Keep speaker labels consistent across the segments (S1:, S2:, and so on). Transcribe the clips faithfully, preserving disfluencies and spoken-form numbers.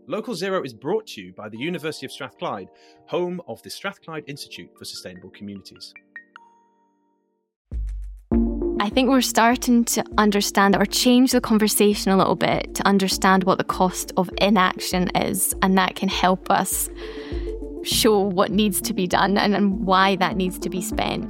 S1: Local Zero is brought to you by the University of Strathclyde, home of the Strathclyde Institute for Sustainable Communities.
S2: I think we're starting to understand or change the conversation a little bit to understand what the cost of inaction is, and that can help us show what needs to be done and, and why that needs to be spent.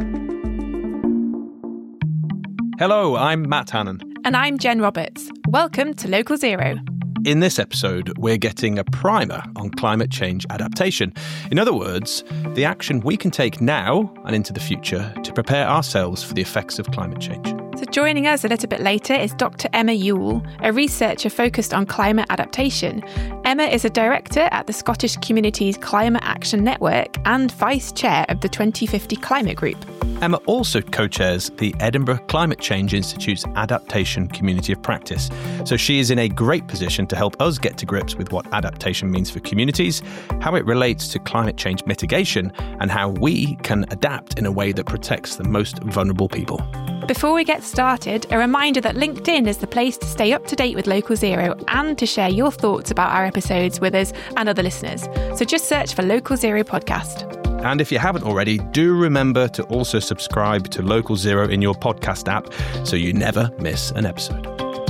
S1: Hello, I'm Matt Hannon.
S3: And I'm Jen Roberts. Welcome to Local Zero.
S1: In this episode, we're getting a primer on climate change adaptation. In other words, the action we can take now and into the future to prepare ourselves for the effects of climate change.
S3: So joining us a little bit later is Doctor Emma Ewell, a researcher focused on climate adaptation. Emma is a director at the Scottish Communities Climate Action Network and vice chair of the twenty fifty Climate Group.
S1: Emma also co-chairs the Edinburgh Climate Change Institute's Adaptation Community of Practice. So she is in a great position to help us get to grips with what adaptation means for communities, how it relates to climate change mitigation, and how we can adapt in a way that protects the most vulnerable people.
S3: Before we get started, a reminder that LinkedIn is the place to stay up to date with Local Zero and to share your thoughts about our episodes with us and other listeners. So just search for Local Zero Podcast.
S1: And if you haven't already, do remember to also subscribe to Local Zero in your podcast app so you never miss an episode.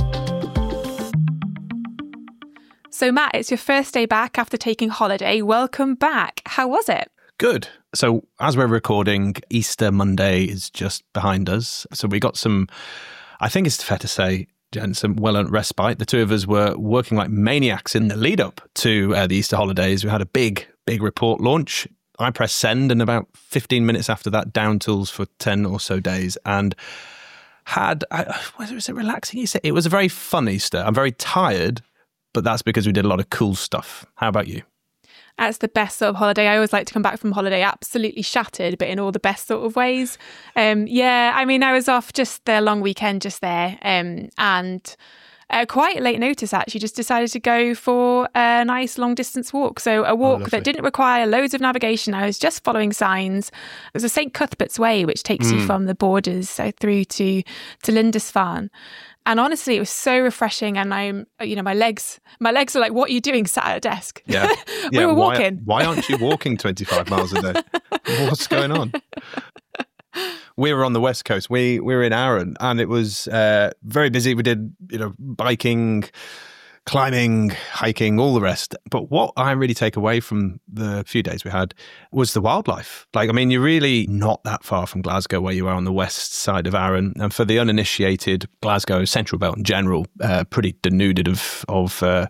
S3: So Matt, it's your first day back after taking holiday. Welcome back. How was it?
S1: Good. So as we're recording, Easter Monday is just behind us. So we got some, I think it's fair to say, Jen, some well-earned respite. The two of us were working like maniacs in the lead up to uh, the Easter holidays. We had a big, big report launch. I pressed send, and about fifteen minutes after that, down tools for ten or so days, and had, I, was it relaxing Easter? It was a very fun Easter. I'm very tired, but that's because we did a lot of cool stuff. How about you?
S3: That's the best sort of holiday. I always like to come back from holiday absolutely shattered, but in all the best sort of ways. Um, yeah, I mean, I was off just the long weekend just there, um, and Uh, quite late notice, actually, just decided to go for a nice long distance walk. So a walk oh, that didn't require loads of navigation. I was just following signs. It was a Saint Cuthbert's Way, which takes mm. you from the borders so through to, to Lindisfarne. And honestly, it was so refreshing. And I'm, you know, my legs, my legs are like, what are you doing sat at a desk?
S1: Yeah.
S3: we
S1: yeah.
S3: were
S1: why,
S3: walking.
S1: Why aren't you walking twenty-five miles a day? What's going on? We were on the West Coast. We, we were in Arran, and it was uh, very busy. We did, you know, biking, climbing, hiking, all the rest. But what I really take away from the few days we had was the wildlife. Like, I mean, you're really not that far from Glasgow where you are on the west side of Arran. And for the uninitiated, Glasgow, Central Belt in general, uh, pretty denuded of, of uh,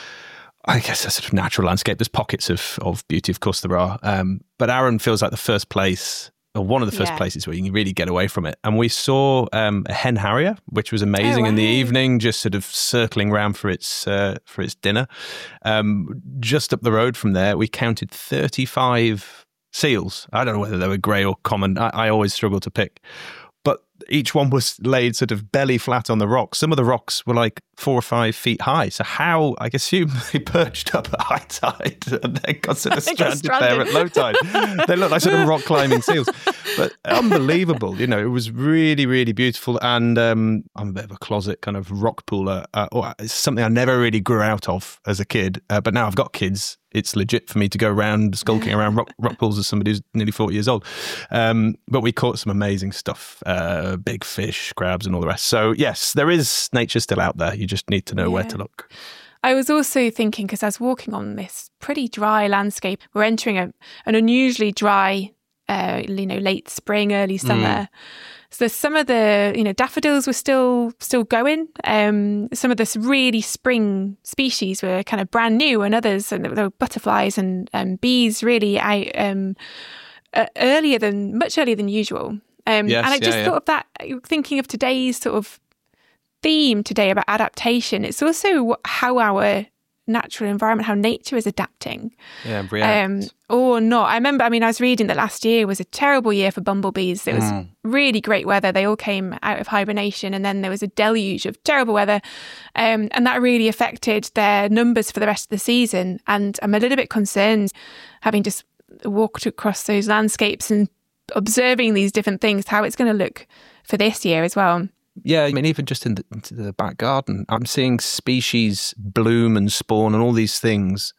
S1: I guess, a sort of natural landscape. There's pockets of, of beauty, of course there are. Um, but Arran feels like the first place, or one of the first yeah. places where you can really get away from it. And we saw um, a hen harrier, which was amazing oh, wow. in the evening, just sort of circling around for its uh, for its dinner. Um, just up the road from there, we counted thirty-five seals. I don't know whether they were grey or common. I, I always struggle to pick. But each one was laid sort of belly flat on the rocks. Some of the rocks were like four or five feet high. So how, I assume they perched up at high tide and then got sort of stranded, stranded there at low tide. They look like sort of rock climbing seals. But unbelievable. You know, it was really, really beautiful. And um, I'm a bit of a closet kind of rock pooler. Uh, or it's something I never really grew out of as a kid. Uh, but now I've got kids. It's legit for me to go around skulking around rock, rock pools as somebody who's nearly forty years old. Um, but we caught some amazing stuff, uh, big fish, crabs and all the rest. So yes, there is nature still out there. You just need to know yeah. where to look.
S3: I was also thinking, because I was walking on this pretty dry landscape, we're entering a, an unusually dry, uh, you know, late spring, early summer. Mm. So some of the, you know, daffodils were still still going. Um, some of the really spring species were kind of brand new, and others, and there were butterflies and um, bees really out um, uh, earlier than much earlier than usual. Um,
S1: yes,
S3: and I just
S1: yeah,
S3: thought
S1: yeah.
S3: of that, thinking of today's sort of theme today about adaptation. It's also how our natural environment, how nature is adapting.
S1: Yeah, react.
S3: Um, or not. I remember, I mean, I was reading that last year was a terrible year for bumblebees. It was mm. really great weather. They all came out of hibernation, and then there was a deluge of terrible weather. Um, and that really affected their numbers for the rest of the season. And I'm a little bit concerned, having just walked across those landscapes and observing these different things, how it's going to look for this year as well.
S1: Yeah, I mean, even just in the, into the back garden, I'm seeing species bloom and spawn and all these things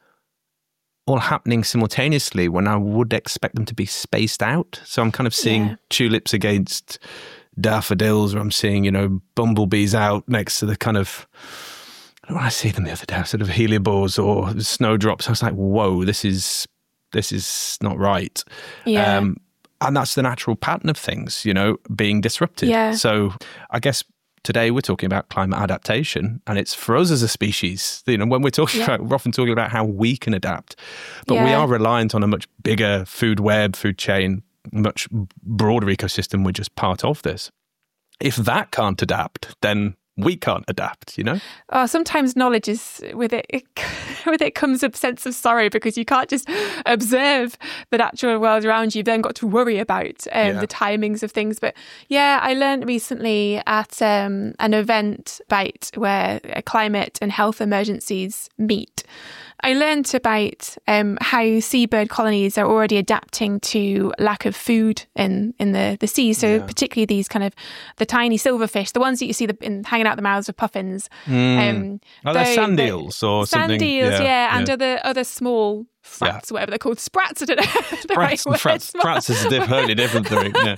S1: all happening simultaneously when I would expect them to be spaced out. So I'm kind of seeing
S3: Yeah.
S1: tulips against daffodils, or I'm seeing, you know, bumblebees out next to the kind of, when I see them the other day, sort of heliobores or snowdrops, I was like, whoa, this is, this is not right.
S3: Yeah.
S1: Um, And that's the natural pattern of things, you know, being disrupted.
S3: Yeah.
S1: So I guess today we're talking about climate adaptation, and it's for us as a species, you know, when we're talking
S3: Yeah.
S1: about, we're often talking about how we can adapt, but we
S3: Yeah.
S1: are reliant on a much bigger food web, food chain, much broader ecosystem. We're just part of this. If that can't adapt, then we can't adapt, you know?
S3: Oh, sometimes knowledge is with it, it with it comes a sense of sorrow, because you can't just observe the natural world around you. You've then got to worry about um,
S1: Yeah.
S3: the timings of things. But yeah, I learned recently at um, an event about where climate and health emergencies meet. I learned about um, how seabird colonies are already adapting to lack of food in, in the, the sea. So
S1: Yeah.
S3: particularly these kind of the tiny silverfish, the ones that you see the, in, hanging out the mouths of puffins. Um,
S1: Are they
S3: they-
S1: sand
S3: they-
S1: eels or
S3: sand
S1: something?
S3: eels, yeah, and
S1: yeah.
S3: other other small frats, whatever they're called, sprats. I don't know the right
S1: Frats,
S3: word.
S1: frats, frats is a diff- totally different thing. Yeah.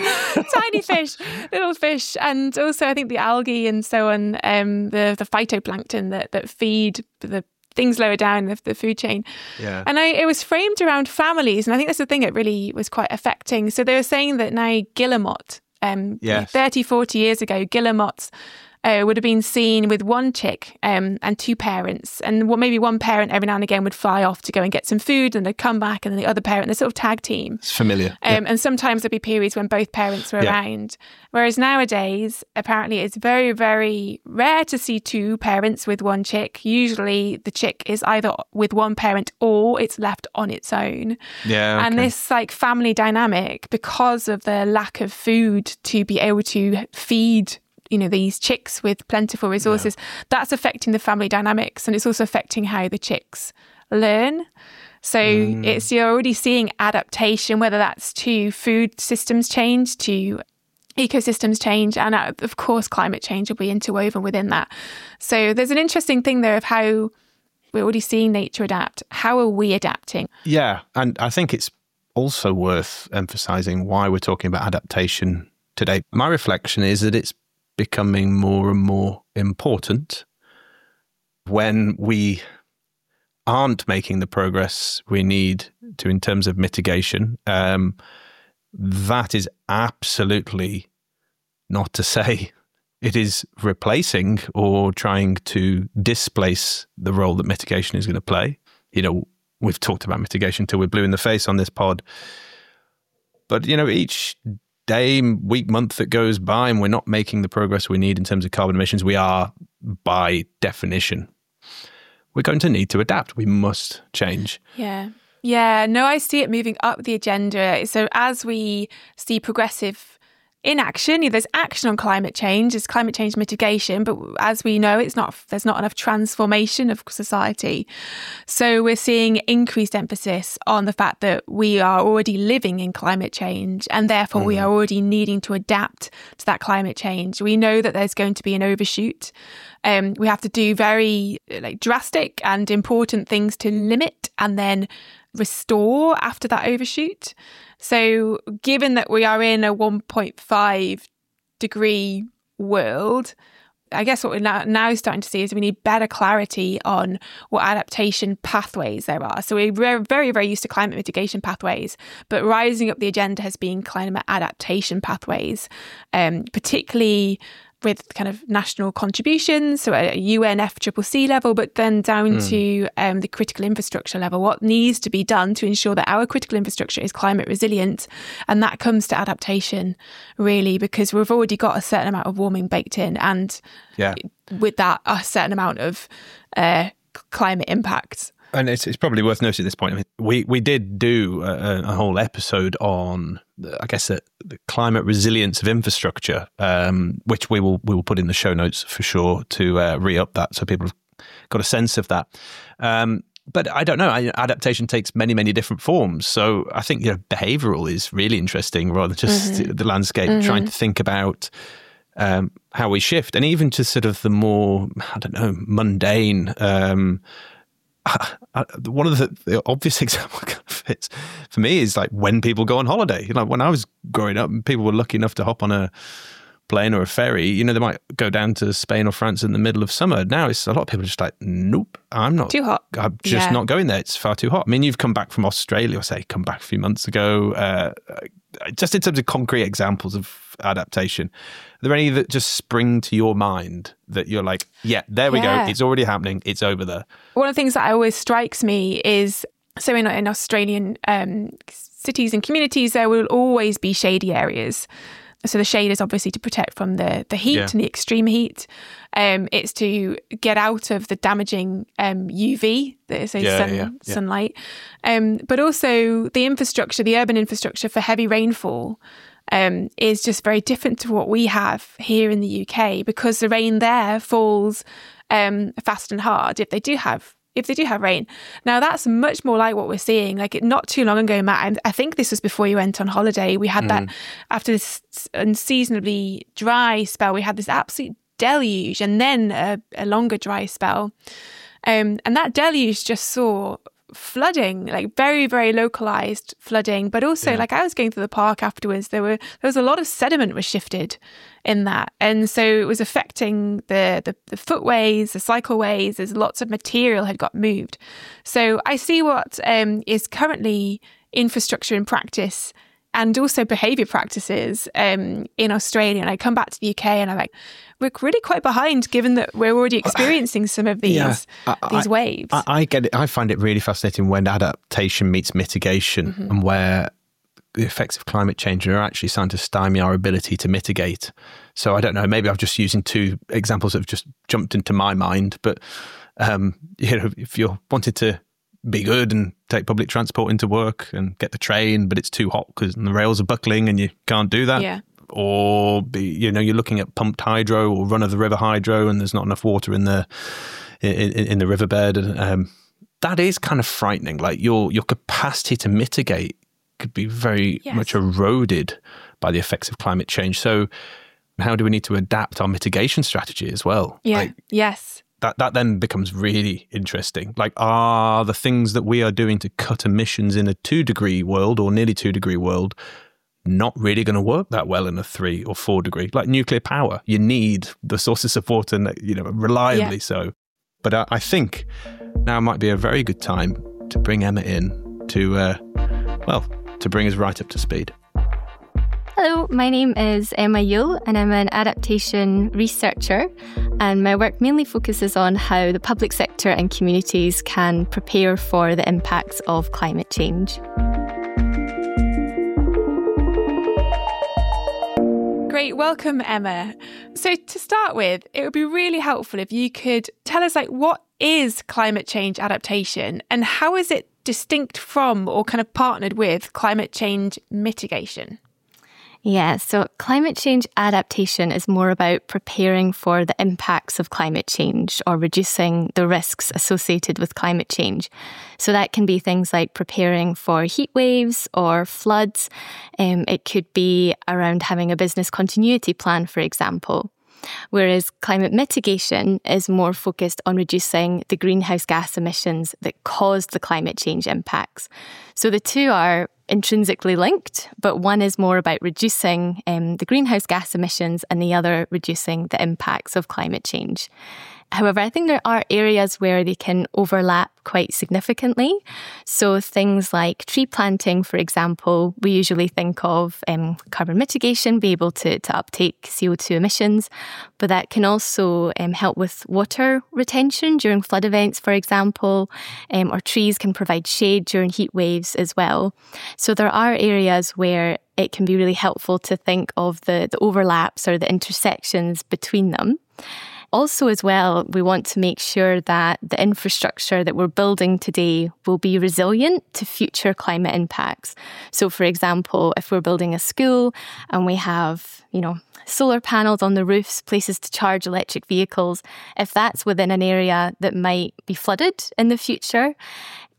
S3: Tiny fish, little fish, and also I think the algae and so on, um, the the phytoplankton that that feed the things lower down the, the food chain.
S1: Yeah.
S3: And I, it was framed around families, and I think that's the thing that really was quite affecting. So they were saying that now guillemot, um,
S1: Yes.
S3: thirty, forty years ago, guillemots uh, would have been seen with one chick um, and two parents. And what maybe one parent every now and again would fly off to go and get some food, and they'd come back, and then the other parent, they're sort of tag team.
S1: It's familiar.
S3: Um, And sometimes there'd be periods when both parents were
S1: Yeah.
S3: around. Whereas nowadays, apparently, it's very, very rare to see two parents with one chick. Usually, the chick is either with one parent or it's left on its own.
S1: Yeah.
S3: And
S1: okay.
S3: this like family dynamic, because of the lack of food to be able to feed, you know, these chicks with plentiful resources, that's affecting the family dynamics, and it's also affecting how the chicks learn. So
S1: Mm.
S3: it's you're already seeing adaptation, whether that's to food systems change, to ecosystems change, and uh, of course climate change will be interwoven within that. So there's an interesting thing there of how we're already seeing nature adapt. How are we adapting?
S1: Yeah, and I think it's also worth emphasizing why we're talking about adaptation today. My reflection is that it's becoming more and more important when we aren't making the progress we need to in terms of mitigation. Um, that is absolutely not to say it is replacing or trying to displace the role that mitigation is going to play. You know, we've talked about mitigation till we're blue in the face on this pod. But, you know, each day, week, month that goes by and we're not making the progress we need in terms of carbon emissions, we are, by definition, we're going to need to adapt. We must change.
S3: Yeah. Yeah, no, I see it moving up the agenda. So as we see progressive inaction, you know, there's action on climate change, there's climate change mitigation, but as we know, it's not there's not enough transformation of society. So we're seeing increased emphasis on the fact that we are already living in climate change, and therefore mm. we are already needing to adapt to that climate change. We know that there's going to be an overshoot. Um, we have to do very like drastic and important things to limit and then restore after that overshoot. So given that we are in a one point five degree world, I guess what we're now, now starting to see is we need better clarity on what adaptation pathways there are. So we're very, very used to climate mitigation pathways, but rising up the agenda has been climate adaptation pathways, um, particularly with kind of national contributions, so at a U N F C C C level, but then down mm. to um, the critical infrastructure level. What needs to be done to ensure that our critical infrastructure is climate resilient? And that comes to adaptation, really, because we've already got a certain amount of warming baked in, and
S1: yeah.
S3: with that, a certain amount of uh, climate impact.
S1: And it's, it's probably worth noting at this point, I mean, we, we did do a, a whole episode on, I guess, the, the climate resilience of infrastructure, um, which we will we will put in the show notes for sure to uh, re-up that so people have got a sense of that. Um, but I don't know, adaptation takes many, many different forms. So I think, you know, behavioural is really interesting rather than just mm-hmm. the landscape, mm-hmm. trying to think about um, how we shift, and even to sort of the more, I don't know, mundane. Um, I, I, one of the, the obvious example fits for me is like when people go on holiday. Like when I was growing up, and people were lucky enough to hop on a plane or a ferry, you know, they might go down to Spain or France in the middle of summer. Now it's a lot of people are just like, nope, I'm not.
S3: Too hot.
S1: I'm just
S3: yeah.
S1: not going there. It's far too hot. I mean, you've come back from Australia, or say come back a few months ago. Uh, just in terms of concrete examples of adaptation, are there any that just spring to your mind that you're like, yeah, there we
S3: yeah.
S1: go. It's already happening. It's over there.
S3: One of the things that always strikes me is, so in, in Australian um, cities and communities, there will always be shady areas. So the shade is obviously to protect from the, the heat yeah. and the extreme heat. Um, it's to get out of the damaging um, U V, so
S1: yeah,
S3: sun,
S1: yeah, yeah.
S3: sunlight. Um, but also the infrastructure, the urban infrastructure for heavy rainfall um, is just very different to what we have here in the U K, because the rain there falls um, fast and hard if they do have if they do have rain. Now, that's much more like what we're seeing. Like not too long ago, Matt, I think this was before you went on holiday, we had mm. that, after this unseasonably dry spell, we had this absolute deluge, and then a, a longer dry spell. Um, and that deluge just saw flooding, like very, very localized flooding. But also, yeah. like I was going through the park afterwards, there were there was a lot of sediment was shifted in that, and so it was affecting the, the the footways, the cycleways. There's lots of material had got moved. So I see what um, is currently infrastructure in practice, and also behaviour practices um, in Australia. And I come back to the U K and I'm like, we're really quite behind, given that we're already experiencing some of these
S1: yeah, I,
S3: these
S1: I,
S3: waves.
S1: I, I get it. I find it really fascinating when adaptation meets mitigation, mm-hmm. and where the effects of climate change are actually starting to stymie our ability to mitigate. So I don't know, maybe I'm just using two examples that have just jumped into my mind, but um, you know, if you're wanted to be good and take public transport into work and get the train, but it's too hot because the rails are buckling and you can't do that.
S3: Yeah.
S1: Or be, you know, you're looking at pumped hydro or run of the river hydro, and there's not enough water in the in, in the riverbed. And um, that is kind of frightening. Like your your capacity to mitigate could be very yes. much eroded by the effects of climate change. So how do we need to adapt our mitigation strategy as well?
S3: Yeah.
S1: Like,
S3: yes.
S1: That that then becomes really interesting. Like, are the things that we are doing to cut emissions in a two degree world or nearly two degree world not really going to work that well in a three or four degree? Like nuclear power, you need the sources of water, you know, reliably yeah. so. But I, I think now might be a very good time to bring Emma in to, uh, well, to bring us right up to speed.
S2: Hello, my name is Emma Yule and I'm an adaptation researcher, and my work mainly focuses on how the public sector and communities can prepare for the impacts of climate change.
S3: Great, welcome Emma. So to start with, it would be really helpful if you could tell us, like, what is climate change adaptation and how is it distinct from or kind of partnered with climate change mitigation?
S2: Yeah, so climate change adaptation is more about preparing for the impacts of climate change or reducing the risks associated with climate change. So that can be things like preparing for heat waves or floods. Um, it could be around having a business continuity plan, for example. Whereas climate mitigation is more focused on reducing the greenhouse gas emissions that caused the climate change impacts. So the two are intrinsically linked, but one is more about reducing um, the greenhouse gas emissions and the other reducing the impacts of climate change. However, I think there are areas where they can overlap quite significantly. So things like tree planting, for example, we usually think of um, carbon mitigation, be able to, to uptake C O two emissions, but that can also um, help with water retention during flood events, for example, um, or trees can provide shade during heat waves as well. So there are areas where it can be really helpful to think of the, the overlaps or the intersections between them. Also, as well, we want to make sure that the infrastructure that we're building today will be resilient to future climate impacts. So, for example, if we're building a school and we have, you know, solar panels on the roofs, places to charge electric vehicles, if that's within an area that might be flooded in the future,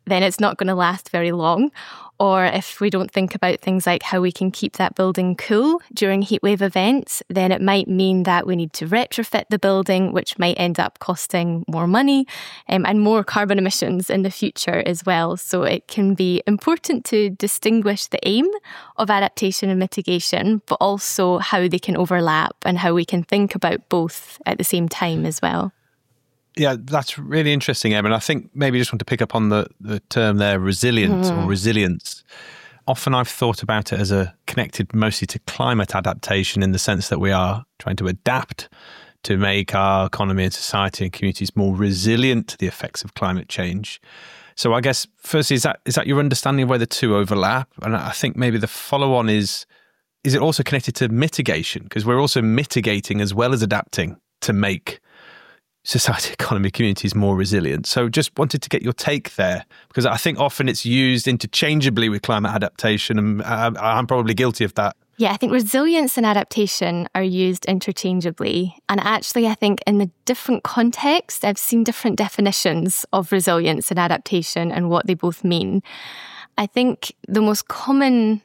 S2: then it's not going to last very long. Or if we don't think about things like how we can keep that building cool during heatwave events, then it might mean that we need to retrofit the building, which might end up costing more money um, and more carbon emissions in the future as well. So it can be important to distinguish the aim of adaptation and mitigation, but also how they can overlap and how we can think about both at the same time as well.
S1: Yeah, that's really interesting, Em. And I think maybe just want to pick up on the, the term there, resilience mm. or resilience. Often I've thought about it as a connected mostly to climate adaptation in the sense that we are trying to adapt to make our economy and society and communities more resilient to the effects of climate change. So I guess, firstly, is that is that your understanding of where the two overlap? And I think maybe the follow-on is, is it also connected to mitigation? Because we're also mitigating as well as adapting to make society, economy, communities more resilient. So just wanted to get your take there, because I think often it's used interchangeably with climate adaptation, and I'm probably guilty of that.
S2: Yeah, I think resilience and adaptation are used interchangeably. And actually, I think in the different contexts, I've seen different definitions of resilience and adaptation and what they both mean. I think the most common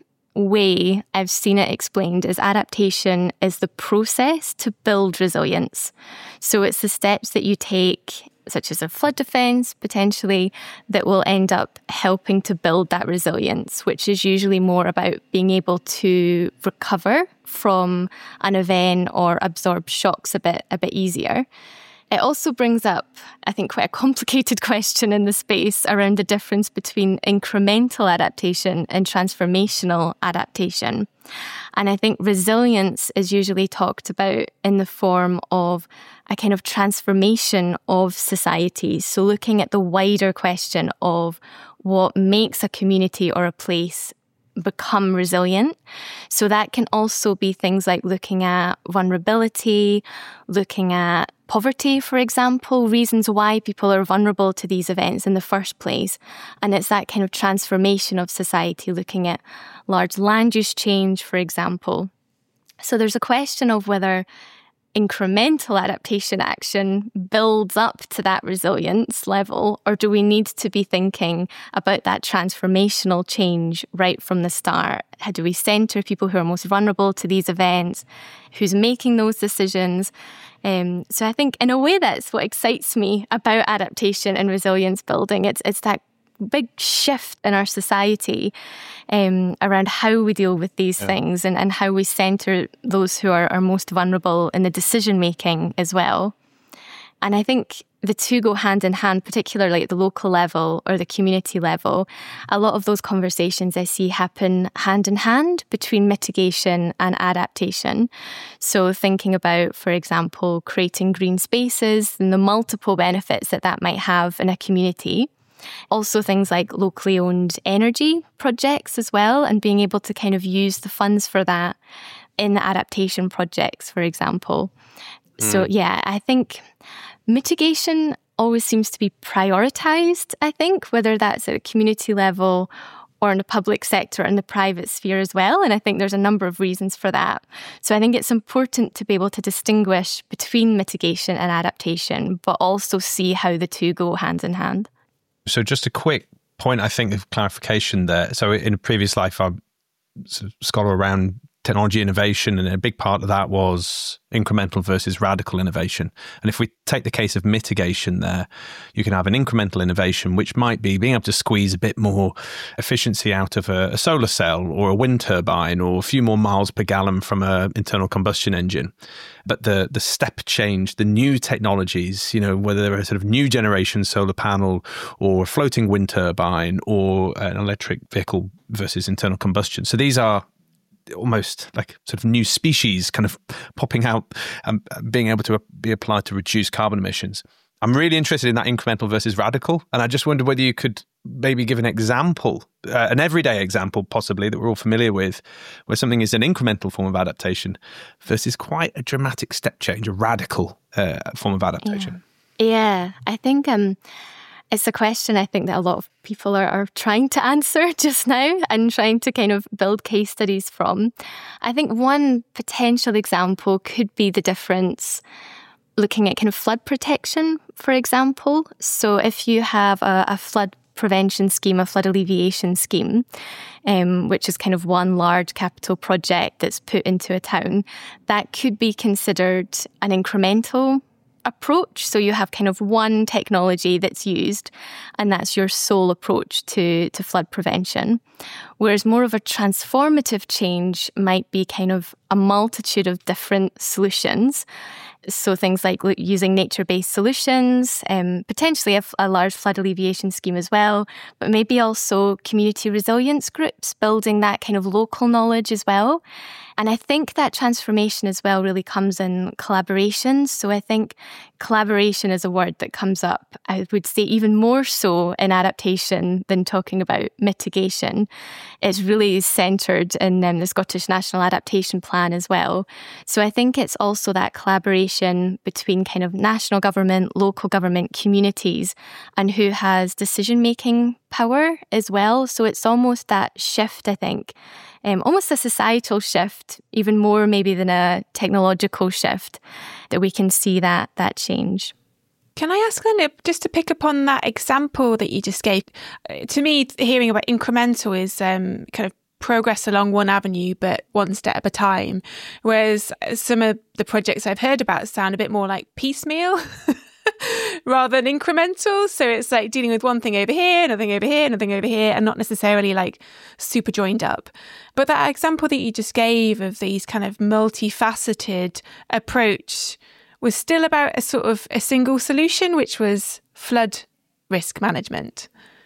S2: way I've seen it explained is adaptation is the process to build resilience. So it's the steps that you take, such as a flood defence, potentially, that will end up helping to build that resilience, which is usually more about being able to recover from an event or absorb shocks a bit, a bit easier. It also brings up, I think, quite a complicated question in the space around the difference between incremental adaptation and transformational adaptation. And I think resilience is usually talked about in the form of a kind of transformation of society. So looking at the wider question of what makes a community or a place become resilient. So that can also be things like looking at vulnerability, looking at poverty, for example, reasons why people are vulnerable to these events in the first place. And it's that kind of transformation of society, looking at large land use change, for example. So there's a question of whether incremental adaptation action builds up to that resilience level, or do we need to be thinking about that transformational change right from the start? How do we centre people who are most vulnerable to these events? Who's making those decisions? Um, so I think in a way that's what excites me about adaptation and resilience building. It's it's that big shift in our society um, around how we deal with these yeah. things and, and how we centre those who are, are most vulnerable in the decision making as well. And I think the two go hand in hand, particularly at the local level or the community level. A lot of those conversations I see happen hand in hand between mitigation and adaptation. So thinking about, for example, creating green spaces and the multiple benefits that that might have in a community. Also things like locally owned energy projects as well, and being able to kind of use the funds for that in the adaptation projects, for example. Mm. So yeah, I think mitigation always seems to be prioritised, I think, whether that's at a community level or in the public sector and the private sphere as well. And I think there's a number of reasons for that. So I think it's important to be able to distinguish between mitigation and adaptation, but also see how the two go hand in hand.
S1: So just a quick point, I think, of clarification there. So in a previous life, I'm a scholar around technology innovation, and a big part of that was incremental versus radical innovation. And if we take the case of mitigation there, you can have an incremental innovation, which might be being able to squeeze a bit more efficiency out of a, a solar cell or a wind turbine, or a few more miles per gallon from an internal combustion engine. But the the step change, the new technologies, you know, whether they're a sort of new generation solar panel or a floating wind turbine or an electric vehicle versus internal combustion. So these are almost like sort of new species kind of popping out and being able to be applied to reduce carbon emissions. I'm really interested in that incremental versus radical. And I just wonder whether you could maybe give an example, uh, an everyday example possibly that we're all familiar with, where something is an incremental form of adaptation versus quite a dramatic step change, a radical uh, form of adaptation.
S2: Yeah, yeah. I think um, it's a question I think that a lot of people are, are trying to answer just now and trying to kind of build case studies from. I think one potential example could be the difference looking at kind of flood protection, for example. So if you have a, a flood prevention scheme, a flood alleviation scheme, um, which is kind of one large capital project that's put into a town, that could be considered an incremental approach. So you have kind of one technology that's used, and that's your sole approach to, to flood prevention. Whereas more of a transformative change might be kind of a multitude of different solutions. So things like using nature-based solutions, um, potentially a, a large flood alleviation scheme as well, but maybe also community resilience groups, building that kind of local knowledge as well. And I think that transformation as well really comes in collaboration. So I think collaboration is a word that comes up, I would say, even more so in adaptation than talking about mitigation. It's really centred in um, the Scottish National Adaptation Plan as well. So I think it's also that collaboration between kind of national government, local government, communities, and who has decision-making power as well. So it's almost that shift, I think, um, almost a societal shift, even more maybe than a technological shift, that we can see that that change.
S3: Can I ask then, just to pick up on that example that you just gave, to me, hearing about incremental is um, kind of progress along one avenue, but one step at a time. Whereas some of the projects I've heard about sound a bit more like piecemeal rather than incremental. So it's like dealing with one thing over here, another thing over here, another thing over here, and not necessarily like super joined up. But that example that you just gave of these kind of multifaceted approach was still about a sort of a single solution, which was flood risk management.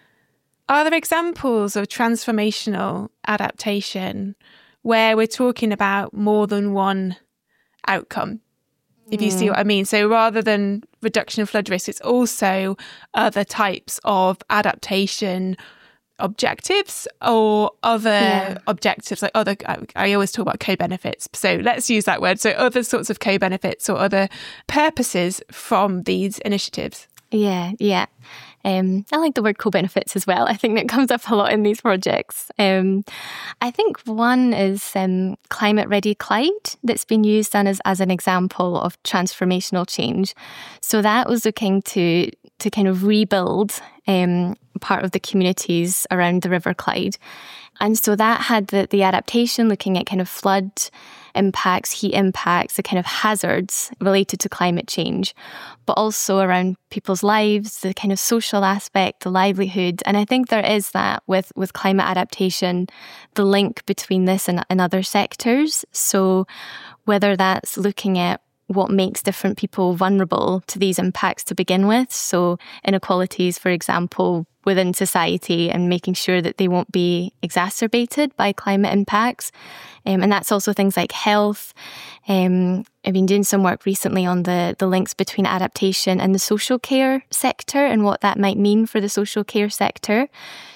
S3: Are there examples of transformational adaptation where we're talking about more than one outcome, if you see what I mean? So rather than reduction of flood risk, it's also other types of adaptation objectives or other yeah. objectives, like other, I, I always talk about co-benefits. So let's use that word. So other sorts of co-benefits or other purposes from these initiatives.
S2: Yeah, yeah. Um, I like the word co-benefits as well. I think that comes up a lot in these projects. Um, I think one is um, Climate Ready Clyde that's been used then as, as an example of transformational change. So that was looking to to kind of rebuild um, part of the communities around the River Clyde. And so that had the, the adaptation looking at kind of flood impacts, heat impacts, the kind of hazards related to climate change, but also around people's lives, the kind of social aspect, the livelihood. And I think there is that with, with climate adaptation, the link between this and, and other sectors. So whether that's looking at what makes different people vulnerable to these impacts to begin with. So inequalities, for example, within society, and making sure that they won't be exacerbated by climate impacts. Um, and that's also things like health. Um, I've been doing some work recently on the, the links between adaptation and the social care sector and what that might mean for the social care sector.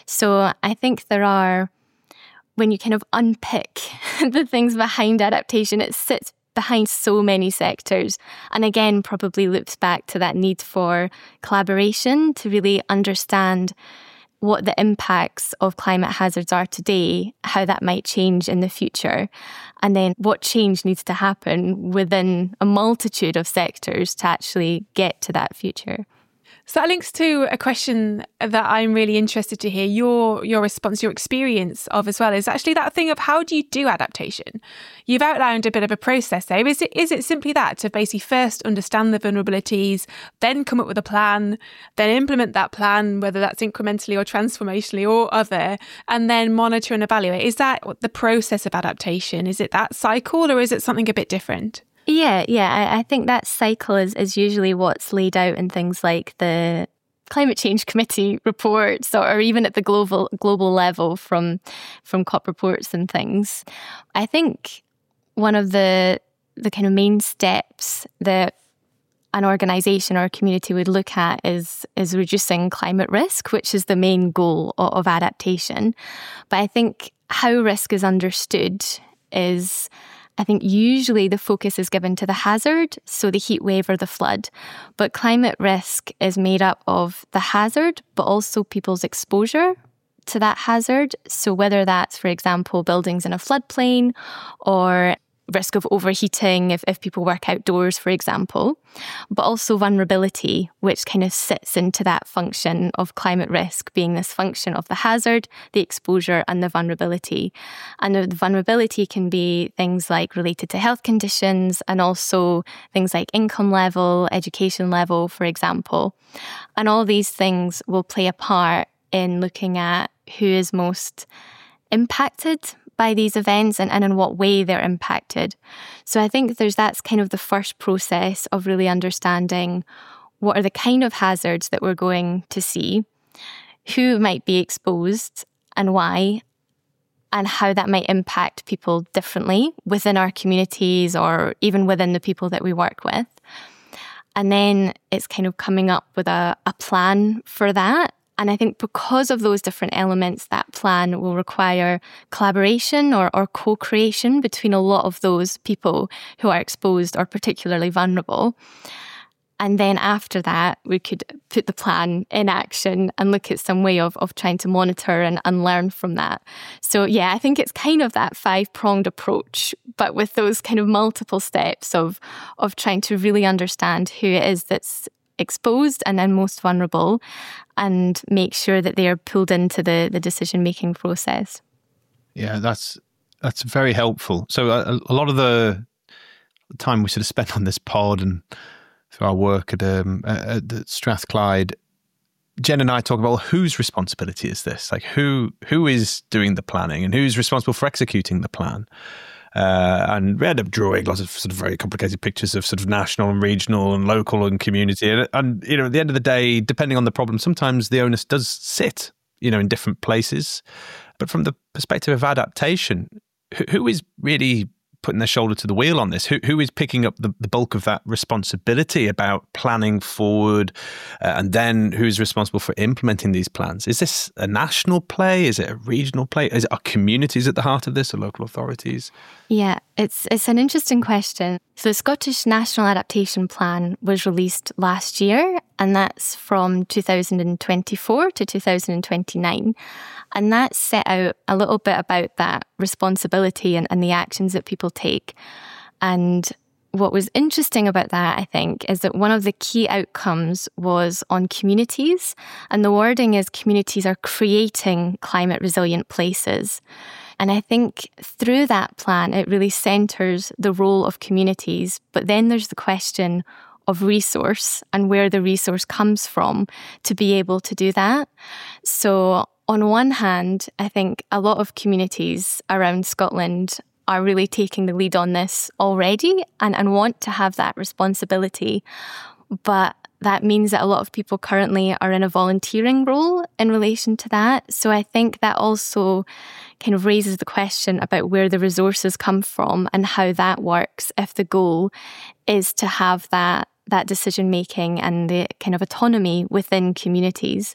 S2: So I think there are, when you kind of unpick the things behind adaptation, it sits behind so many sectors. And again, probably loops back to that need for collaboration to really understand what the impacts of climate hazards are today, how that might change in the future, and then what change needs to happen within a multitude of sectors to actually get to that future.
S3: So that links to a question that I'm really interested to hear your your response, your experience of as well, is actually that thing of how do you do adaptation? You've outlined a bit of a process there. Is it is it simply that, to basically first understand the vulnerabilities, then come up with a plan, then implement that plan, whether that's incrementally or transformationally or other, and then monitor and evaluate? Is that the process of adaptation? Is it that cycle, or is it something a bit different?
S2: Yeah, yeah. I, I think that cycle is, is usually what's laid out in things like the Climate Change Committee reports, or, or even at the global global level from from COP reports and things. I think one of the the kind of main steps that an organisation or a community would look at is is reducing climate risk, which is the main goal of, of adaptation. But I think how risk is understood is, I think usually the focus is given to the hazard, so the heat wave or the flood. But climate risk is made up of the hazard, but also people's exposure to that hazard. So whether that's, for example, buildings in a floodplain or risk of overheating if, if people work outdoors, for example, but also vulnerability, which kind of sits into that function of climate risk being this function of the hazard, the exposure and the vulnerability. And the vulnerability can be things like related to health conditions and also things like income level, education level, for example. And all these things will play a part in looking at who is most impacted by these events and, and in what way they're impacted. So I think there's that's kind of the first process of really understanding what are the kind of hazards that we're going to see, who might be exposed and why, and how that might impact people differently within our communities or even within the people that we work with. And then it's kind of coming up with a, a plan for that. And I think because of those different elements, that plan will require collaboration or, or co-creation between a lot of those people who are exposed or particularly vulnerable. And then after that, we could put the plan in action and look at some way of, of trying to monitor and, and learn from that. So yeah, I think it's kind of that five-pronged approach, but with those kind of multiple steps of, of trying to really understand who it is that's exposed and then most vulnerable and make sure that they are pulled into the, the decision-making process.
S1: Yeah, that's that's very helpful. So a, a lot of the time we sort of spent on this pod and through our work at, um, at Strathclyde, Jen and I talk about, well, whose responsibility is this? Like who who is doing the planning and who's responsible for executing the plan? Uh, and we ended up drawing lots of sort of very complicated pictures of sort of national and regional and local and community. And, and, you know, at the end of the day, depending on the problem, sometimes the onus does sit, you know, in different places. But from the perspective of adaptation, who, who is really putting their shoulder to the wheel on this? Who who is picking up the, the bulk of that responsibility about planning forward, uh, and then who's responsible for implementing these plans? Is this a national play? Is it a regional play? Is it, are communities at the heart of this, or local authorities?
S2: Yeah, it's it's an interesting question. So the Scottish National Adaptation Plan was released last year, and that's from two thousand twenty-four to two thousand twenty-nine. And that set out a little bit about that responsibility and, and the actions that people take. And what was interesting about that, I think, is that one of the key outcomes was on communities. And the wording is communities are creating climate resilient places. And I think through that plan, it really centres the role of communities. But then there's the question of resource and where the resource comes from to be able to do that. So on one hand, I think a lot of communities around Scotland are really taking the lead on this already and, and want to have that responsibility. But that means that a lot of people currently are in a volunteering role in relation to that. So I think that also kind of raises the question about where the resources come from and how that works if the goal is to have that that decision making and the kind of autonomy within communities.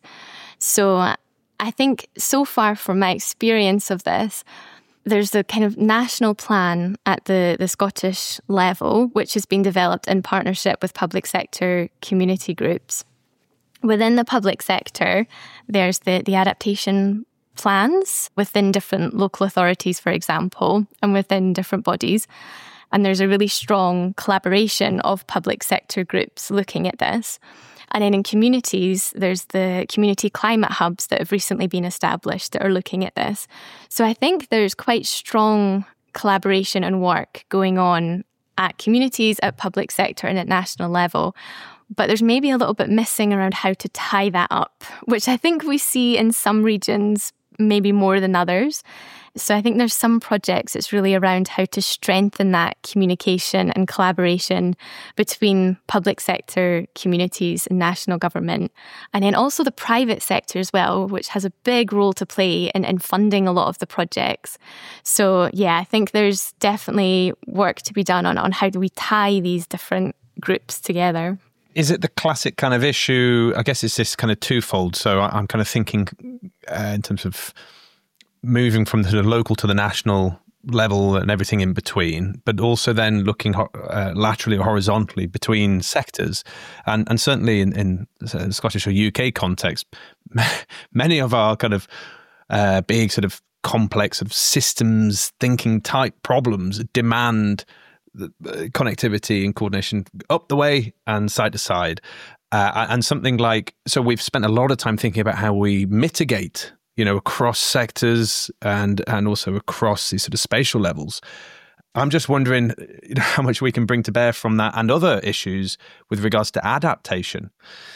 S2: So I think so far from my experience of this, there's a kind of national plan at the, the Scottish level, which has been developed in partnership with public sector community groups. Within the public sector, there's the, the adaptation plans within different local authorities, for example, and within different bodies. And there's a really strong collaboration of public sector groups looking at this. And then in communities, there's the community climate hubs that have recently been established that are looking at this. So I think there's quite strong collaboration and work going on at communities, at public sector and at national level. But there's maybe a little bit missing around how to tie that up, which I think we see in some regions maybe more than others. So I think there's some projects that's really around how to strengthen that communication and collaboration between public sector, communities and national government. And then also the private sector as well, which has a big role to play in, in funding a lot of the projects. So yeah, I think there's definitely work to be done on, on how do we tie these different groups together.
S1: Is it the classic kind of issue? I guess it's this kind of twofold. So I'm kind of thinking uh, in terms of moving from the local to the national level and everything in between, but also then looking uh, laterally or horizontally between sectors. And and certainly in, in the Scottish or U K context, many of our kind of uh, big sort of complex sort of systems thinking type problems demand connectivity and coordination up the way and side to side. Uh, and something like, so we've spent a lot of time thinking about how we mitigate, you know, across sectors and and also across these sort of spatial levels. I'm just wondering, you know, how much we can bring to bear from that and other issues with regards to adaptation.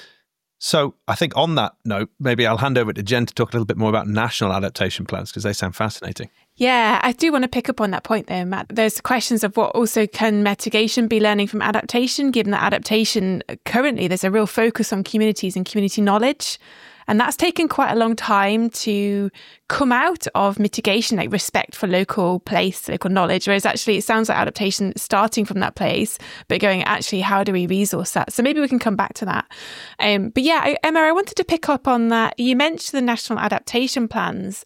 S1: So I think on that note, maybe I'll hand over to Jen to talk a little bit more about national adaptation plans, because they sound fascinating.
S3: Yeah, I do want to pick up on that point there, Matt. There's questions of what also can mitigation be learning from adaptation, given that adaptation currently there's a real focus on communities and community knowledge. And that's taken quite a long time to come out of mitigation, like respect for local place, local knowledge, whereas actually it sounds like adaptation starting from that place, but going, actually, how do we resource that? So maybe we can come back to that. Um, but yeah, Emma, I wanted to pick up on that. You mentioned the national adaptation plans.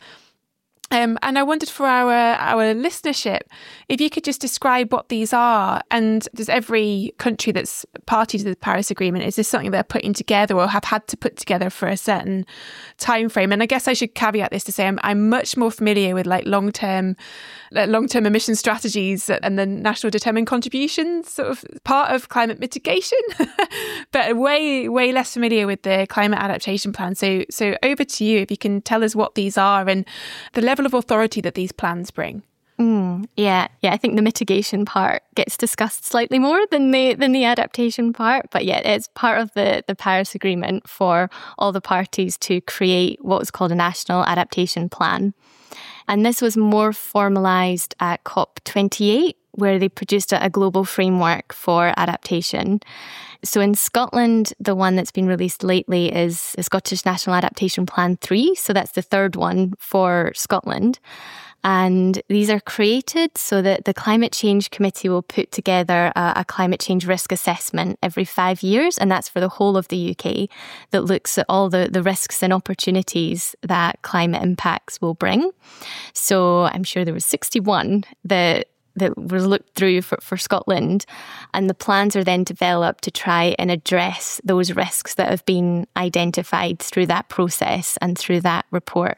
S3: Um, and I wondered for our our listenership, if you could just describe what these are. And does every country that's party to the Paris Agreement, is this something they're putting together or have had to put together for a certain time frame? And I guess I should caveat this to say I'm, I'm much more familiar with like long-term like long-term emission strategies and the national determined contributions sort of part of climate mitigation, but way, way less familiar with the climate adaptation plan. So, so over to you, if you can tell us what these are and the level of authority that these plans bring.
S2: Mm, yeah, yeah. I think the mitigation part gets discussed slightly more than the than the adaptation part, but yeah, it's part of the the Paris Agreement for all the parties to create what was called a national adaptation plan, and this was more formalised at COP twenty-eight, where they produced a, a global framework for adaptation. So in Scotland, the one that's been released lately is the Scottish National Adaptation Plan three. So that's the third one for Scotland. And these are created so that the Climate Change Committee will put together a, a climate change risk assessment every five years. And that's for the whole of the U K, that looks at all the, the risks and opportunities that climate impacts will bring. So I'm sure there was sixty-one that that was looked through for, for Scotland, and the plans are then developed to try and address those risks that have been identified through that process and through that report.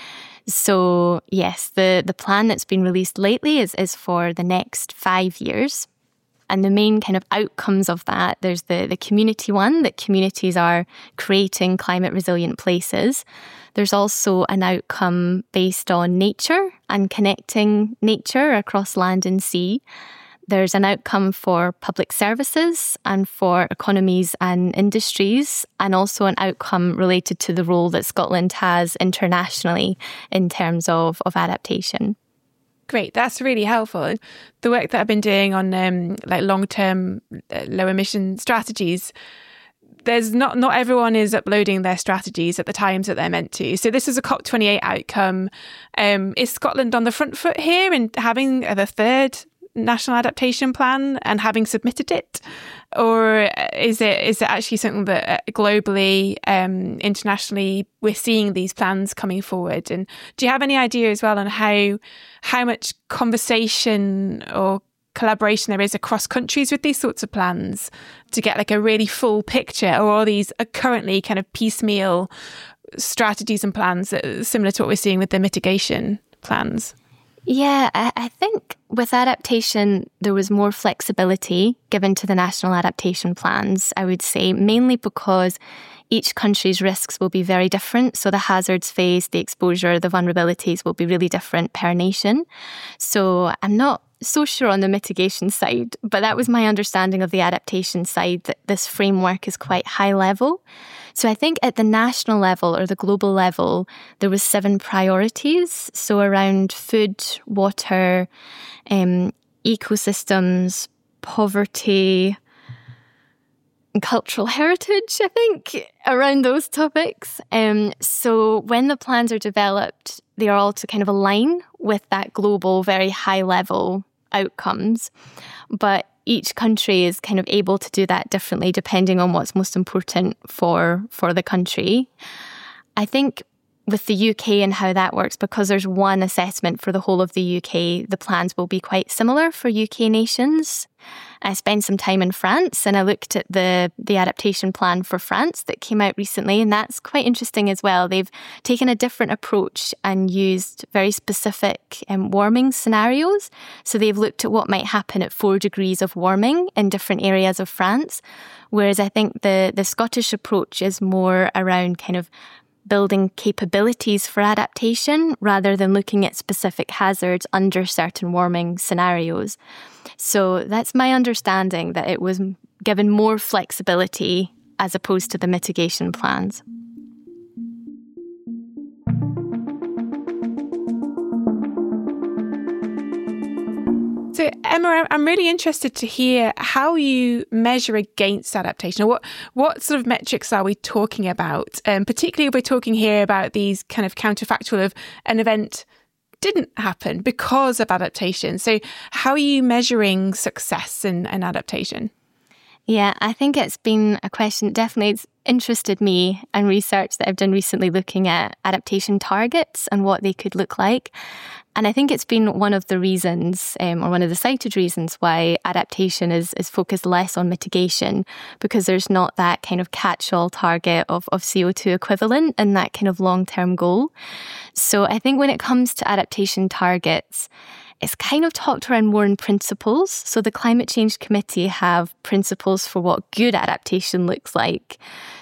S2: So yes, the, the plan that's been released lately is, is for the next five years. And the main kind of outcomes of that, there's the, the community one, that communities are creating climate resilient places. There's also an outcome based on nature and connecting nature across land and sea. There's an outcome for public services and for economies and industries, and also an outcome related to the role that Scotland has internationally in terms of, of adaptation.
S3: Great, that's really helpful. The work that I've been doing on um, like long-term uh, low emission strategies, there's not not everyone is uploading their strategies at the times that they're meant to. So this is a COP twenty-eight outcome. Um, is Scotland on the front foot here in having the third national adaptation plan and having submitted it, or is it is it actually something that globally, um, internationally, we're seeing these plans coming forward? And do you have any idea as well on how how much conversation or collaboration there is across countries with these sorts of plans to get like a really full picture, or are these are currently kind of piecemeal strategies and plans that are similar to what we're seeing with the mitigation plans?
S2: Yeah, I, I think with adaptation, there was more flexibility given to the national adaptation plans, I would say, mainly because each country's risks will be very different. So the hazards faced, the exposure, the vulnerabilities will be really different per nation. So I'm not so sure on the mitigation side, but that was my understanding of the adaptation side, that this framework is quite high level. So I think at the national level or the global level, there was seven priorities. So around food, water, um, ecosystems, poverty, and cultural heritage, I think, around those topics. Um, so when the plans are developed, they are all to kind of align with that global, very high level outcomes. But each country is kind of able to do that differently depending on what's most important for, for the country. I think with the U K and how that works, because there's one assessment for the whole of the U K, the plans will be quite similar for U K nations. I spent some time in France and I looked at the, the adaptation plan for France that came out recently, and that's quite interesting as well. They've taken a different approach and used very specific um, warming scenarios. So they've looked at what might happen at four degrees of warming in different areas of France, whereas I think the, the Scottish approach is more around kind of building capabilities for adaptation rather than looking at specific hazards under certain warming scenarios. So that's my understanding, that it was given more flexibility as opposed to the mitigation plans.
S3: So, Emma, I'm really interested to hear how you measure against adaptation. What what sort of metrics are we talking about? Um, particularly if we're talking here about these kind of counterfactual of an event didn't happen because of adaptation. So how are you measuring success in, in adaptation?
S2: Yeah, I think it's been a question that definitely has interested me and research that I've done recently looking at adaptation targets and what they could look like. And I think it's been one of the reasons, um, or one of the cited reasons, why adaptation is, is focused less on mitigation, because there's not that kind of catch-all target of, of C O two equivalent and that kind of long-term goal. So I think when it comes to adaptation targets, it's kind of talked around more in principles. So the Climate Change Committee have principles for what good adaptation looks like.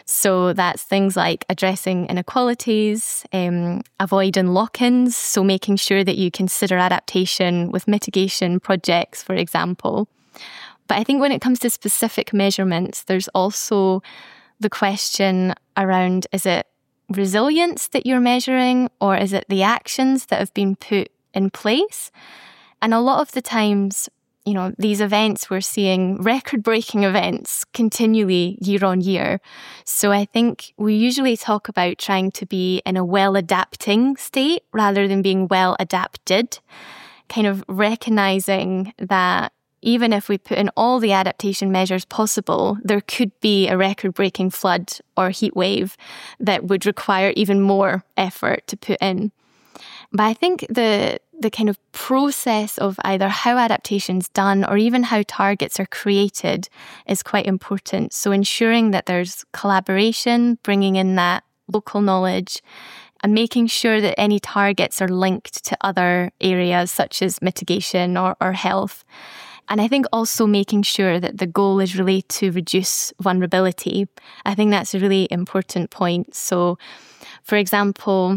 S2: So that's things like addressing inequalities, um, avoiding lock-ins, so making sure that you consider adaptation with mitigation projects, for example. But I think when it comes to specific measurements, there's also the question around, is it resilience that you're measuring, or is it the actions that have been put in place? And a lot of the times, you know, these events, we're seeing record-breaking events continually year on year. So I think we usually talk about trying to be in a well-adapting state rather than being well-adapted, kind of recognizing that even if we put in all the adaptation measures possible, there could be a record-breaking flood or heat wave that would require even more effort to put in. But I think the the kind of process of either how adaptation's done or even how targets are created is quite important. So ensuring that there's collaboration, bringing in that local knowledge, and making sure that any targets are linked to other areas such as mitigation or, or health. And I think also making sure that the goal is really to reduce vulnerability. I think that's a really important point. So, for example,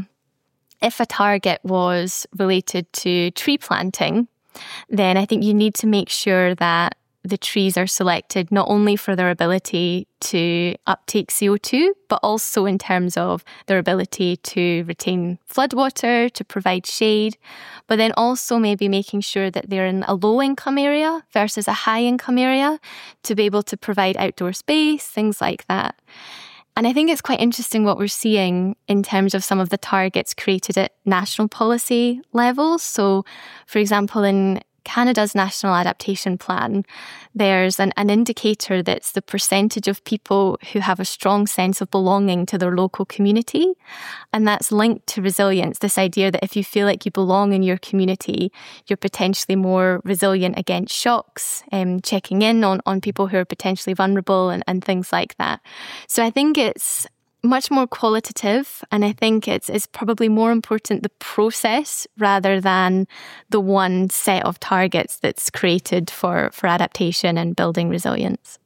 S2: if a target was related to tree planting, then I think you need to make sure that the trees are selected not only for their ability to uptake C O two, but also in terms of their ability to retain floodwater, to provide shade, but then also maybe making sure that they're in a low-income area versus a high-income area to be able to provide outdoor space, things like that. And I think it's quite interesting what we're seeing in terms of some of the targets created at national policy levels. So, for example, in Canada's National Adaptation Plan, there's an, an indicator that's the percentage of people who have a strong sense of belonging to their local community. And that's linked to resilience, this idea that if you feel like you belong in your community, you're potentially more resilient against shocks, um, checking in on, on people who are potentially vulnerable and, and things like that. So I think it's much more qualitative, and I think it's it's probably more important the process rather than the one set of targets that's created for, for adaptation and building resilience.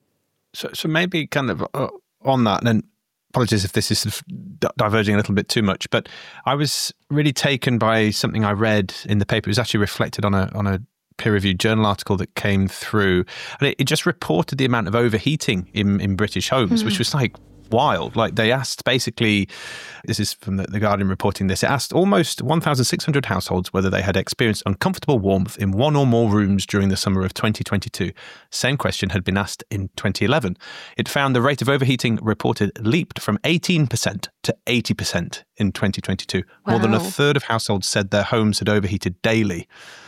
S1: So, so maybe kind of uh, on that, and apologies if this is sort of di- diverging a little bit too much, but I was really taken by something I read in the paper. It was actually reflected on a on a peer-reviewed journal article that came through, and it, it just reported the amount of overheating in, in British homes, mm-hmm. which was like wild. Like they asked basically, this is from the, the Guardian reporting this, it asked almost one thousand six hundred households whether they had experienced uncomfortable warmth in one or more rooms during the summer of twenty twenty-two. Same question had been asked in twenty eleven. It found the rate of overheating reported leaped from eighteen percent to eighty percent in twenty twenty-two. Wow. More than a third of households said their homes had overheated daily.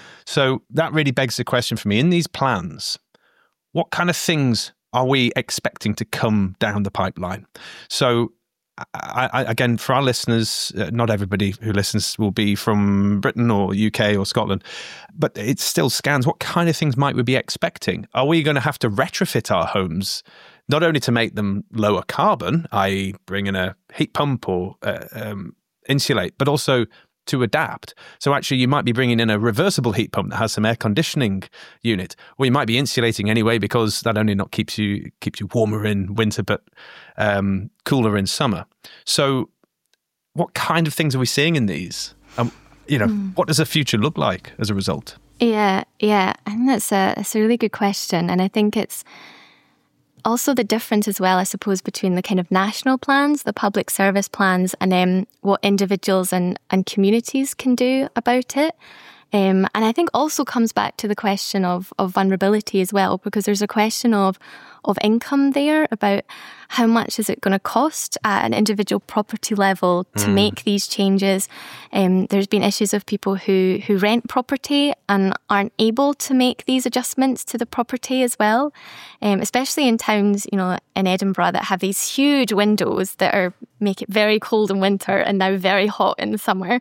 S1: So that really begs the question for me, in these plans, what kind of things are we expecting to come down the pipeline? So I, I, again, for our listeners, uh, not everybody who listens will be from Britain or U K or Scotland, but it still scans. What kind of things might we be expecting? Are we going to have to retrofit our homes, not only to make them lower carbon, that is bring in a heat pump or uh, um, insulate, but also to adapt? So actually you might be bringing in a reversible heat pump that has some air conditioning unit, or you might be insulating anyway, because that only not keeps you keeps you warmer in winter but um, cooler in summer. So what kind of things are we seeing in these? Um, you know, mm. what does the future look like as a result?
S2: Yeah, yeah. I think that's a, that's a really good question. And I think it's also the difference as well, I suppose, between the kind of national plans, the public service plans, and then what individuals and, and communities can do about it. Um, and I think also comes back to the question of, of vulnerability as well, because there's a question of of income there about how much is it going to cost at an individual property level to mm. make these changes. Um, there's been issues of people who, who rent property and aren't able to make these adjustments to the property as well, um, especially in towns, you know, in Edinburgh that have these huge windows that are make it very cold in winter and now very hot in the summer.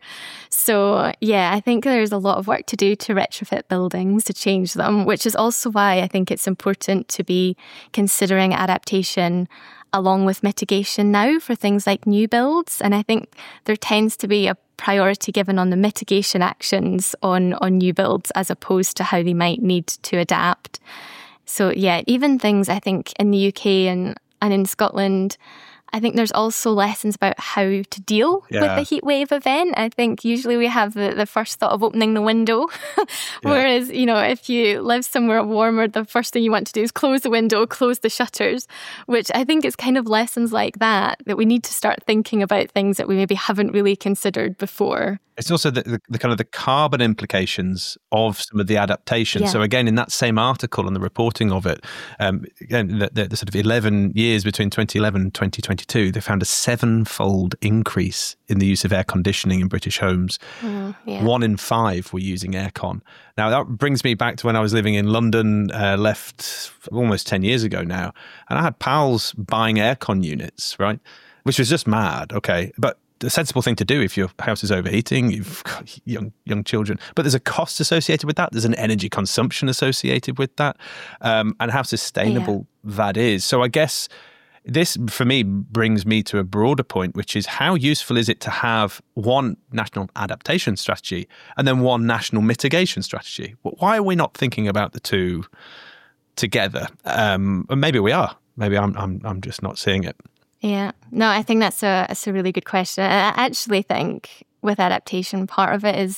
S2: So yeah, I think there's a lot of work to do to retrofit buildings, to change them, which is also why I think it's important to be considering adaptation along with mitigation now for things like new builds. And I think there tends to be a priority given on the mitigation actions on, on new builds as opposed to how they might need to adapt. So yeah, even things I think in the U K and, and in Scotland, I think there's also lessons about how to deal yeah. with the heat wave event. I think usually we have the, the first thought of opening the window. Whereas, yeah. you know, if you live somewhere warmer, the first thing you want to do is close the window, close the shutters, which I think is kind of lessons like that, that we need to start thinking about things that we maybe haven't really considered before.
S1: It's also the, the, the kind of the carbon implications of some of the adaptation.
S2: Yeah.
S1: So again, in that same article and the reporting of it, um, again, the, the, the sort of eleven years between twenty eleven and twenty twenty-two, they found a seven-fold increase in the use of air conditioning in British homes.
S2: Mm, yeah.
S1: One in five were using aircon. Now, that brings me back to when I was living in London, uh, left almost ten years ago now, and I had pals buying aircon units, right? Which was just mad, okay? But the sensible thing to do if your house is overheating, you've got young young children. But there's a cost associated with that. There's an energy consumption associated with that, um, and how sustainable yeah. that is. So I guess this, for me, brings me to a broader point, which is how useful is it to have one national adaptation strategy and then one national mitigation strategy? Why are we not thinking about the two together? Um, and maybe we are. Maybe I'm I'm I'm just not seeing it.
S2: Yeah, no, I think that's a that's a really good question. And I actually think with adaptation, part of it is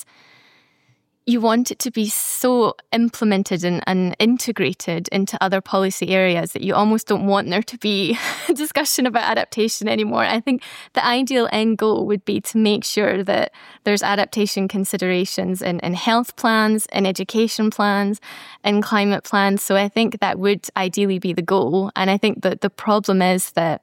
S2: you want it to be so implemented and, and integrated into other policy areas that you almost don't want there to be discussion about adaptation anymore. I think the ideal end goal would be to make sure that there's adaptation considerations in, in health plans, in education plans, in climate plans. So I think that would ideally be the goal. And I think that the problem is that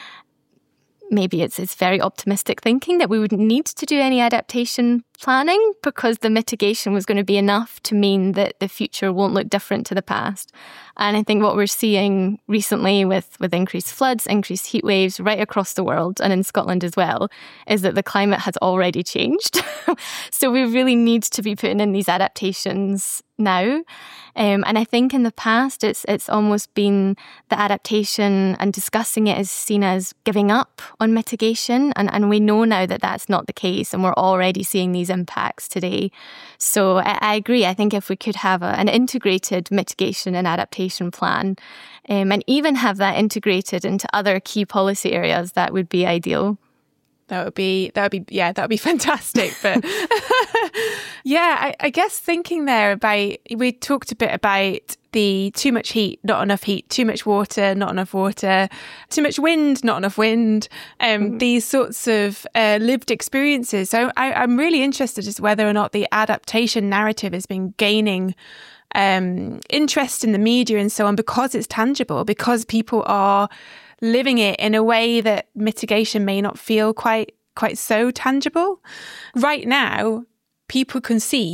S2: maybe it's it's very optimistic thinking that we wouldn't need to do any adaptation planning because the mitigation was going to be enough to mean that the future won't look different to the past. And I think what we're seeing recently with, with increased floods, increased heat waves right across the world and in Scotland as well, is that the climate has already changed. So we really need to be putting in these adaptations now. Um, and I think in the past, it's it's almost been the adaptation and discussing it is seen as giving up on mitigation. And, and we know now that that's not the case. And we're already seeing these impacts today. So I, I agree. I think if we could have a, an integrated mitigation and adaptation plan, um, and even have that integrated into other key policy areas, that would be ideal.
S3: That would be, that would be, yeah, that would be fantastic. But yeah, I, I guess thinking there about, we talked a bit about the too much heat, not enough heat, too much water, not enough water, too much wind, not enough wind, um, mm. these sorts of uh, lived experiences. So I, I'm really interested as to whether or not the adaptation narrative has been gaining um, interest in the media and so on because it's tangible, because people are living it in a way that mitigation may not feel quite quite so tangible. Right now, people can see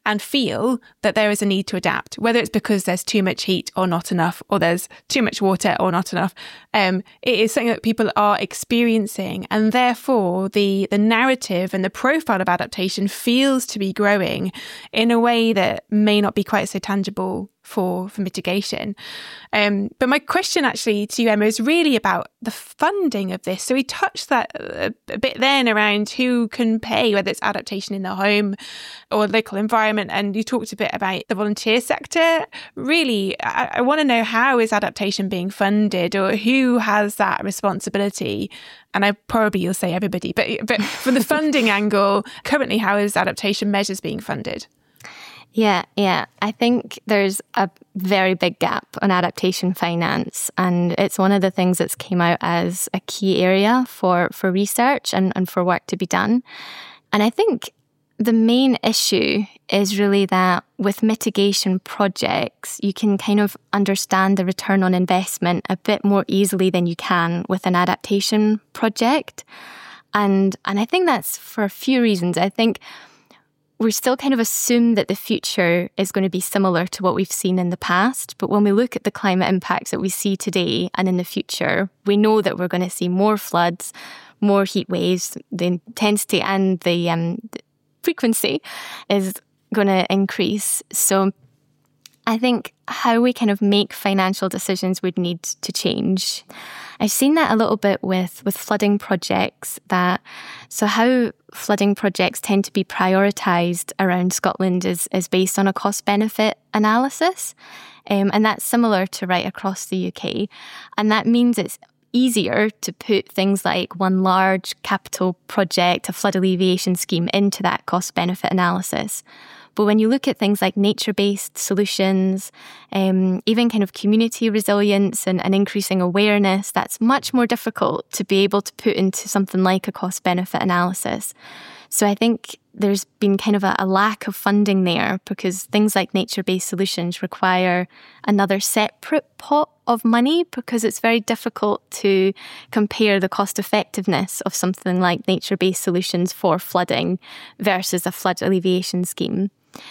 S3: and feel that there is a need to adapt, whether it's because there's too much heat or not enough, or there's too much water or not enough. Um, it is something that people are experiencing, and therefore the the narrative and the profile of adaptation feels to be growing in a way that may not be quite so tangible for for mitigation. Um, but my question actually to you, Emma, is really about the funding of this. So we touched that a, a bit then around who can pay, whether it's adaptation in the home or local environment, and you talked a bit about the volunteer sector. Really, I, I want to know, how is adaptation being funded, or who has that responsibility? And I probably you'll say everybody, but but from the funding angle, currently, how is adaptation measures being funded?
S2: Yeah, yeah. I think there's a very big gap on adaptation finance, and it's one of the things that's came out as a key area for, for research and, and for work to be done. And I think the main issue is really that with mitigation projects, you can kind of understand the return on investment a bit more easily than you can with an adaptation project. And, and I think that's for a few reasons. I think we still kind of assume that the future is going to be similar to what we've seen in the past. But when we look at the climate impacts that we see today and in the future, we know that we're going to see more floods, more heat waves, the intensity and the, um, the frequency is going to increase. So I think how we kind of make financial decisions would need to change. I've seen that a little bit with, with flooding projects. That so how flooding projects tend to be prioritised around Scotland is, is based on a cost-benefit analysis. Um, and that's similar to right across the U K. And that means it's easier to put things like one large capital project, a flood alleviation scheme, into that cost-benefit analysis. But when you look at things like nature-based solutions, um, even kind of community resilience and, and increasing awareness, that's much more difficult to be able to put into something like a cost-benefit analysis. So I think there's been kind of a, a lack of funding there, because things like nature-based solutions require another separate pot of money, because it's very difficult to compare the cost effectiveness of something like nature-based solutions for flooding versus a flood alleviation scheme.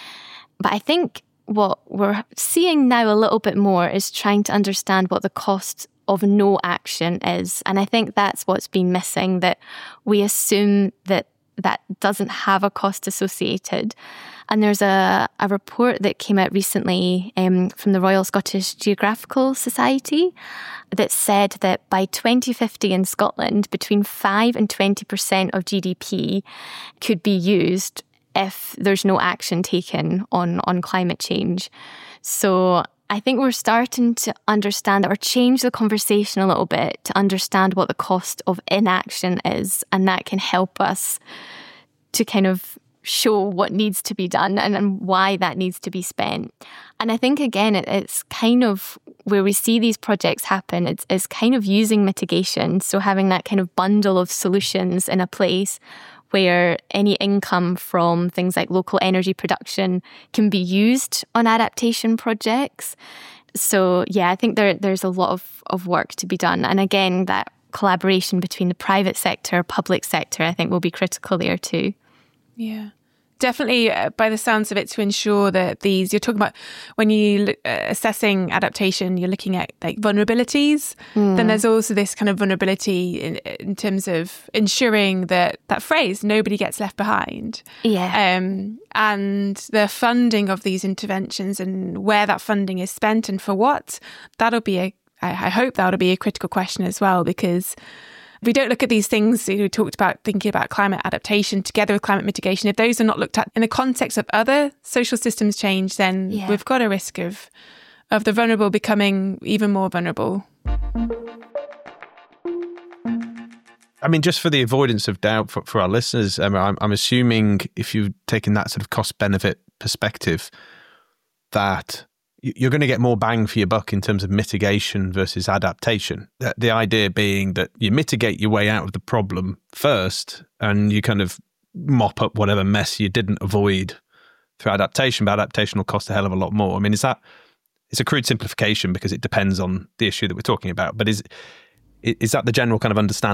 S2: But I think what we're seeing now a little bit more is trying to understand what the cost of no action is. And I think that's what's been missing, that we assume that that doesn't have a cost associated. And there's a, a report that came out recently um, from the Royal Scottish Geographical Society that said that by twenty fifty in Scotland, between five and twenty percent of G D P could be used if there's no action taken on, on climate change. So I think we're starting to understand or change the conversation a little bit to understand what the cost of inaction is, and that can help us to kind of show what needs to be done and, and why that needs to be spent. And I think, again, it, it's kind of where we see these projects happen, it's, it's kind of using mitigation, so having that kind of bundle of solutions in a place where any income from things like local energy production can be used on adaptation projects. So yeah, I think there there's a lot of, of work to be done. And again, that collaboration between the private sector, public sector, I think will be critical there too.
S3: Yeah. Definitely, uh, by the sounds of it, to ensure that these, you're talking about when you uh, assessing adaptation, you're looking at like vulnerabilities. Mm. Then there's also this kind of vulnerability in, in terms of ensuring that that phrase, nobody gets left behind.
S2: Yeah.
S3: Um, and the funding of these interventions and where that funding is spent and for what, that'll be a, I, I hope that'll be a critical question as well, because we don't look at these things, you talked about thinking about climate adaptation together with climate mitigation. If those are not looked at in the context of other social systems change, then yeah. we've got a risk of of the vulnerable becoming even more vulnerable.
S1: I mean, just for the avoidance of doubt for, for our listeners, um, I'm, I'm assuming if you've taken that sort of cost-benefit perspective, that you're going to get more bang for your buck in terms of mitigation versus adaptation. The idea being that you mitigate your way out of the problem first and you kind of mop up whatever mess you didn't avoid through adaptation, but adaptation will cost a hell of a lot more. I mean, is that, it's a crude simplification because it depends on the issue that we're talking about, but is is that the general kind of understanding?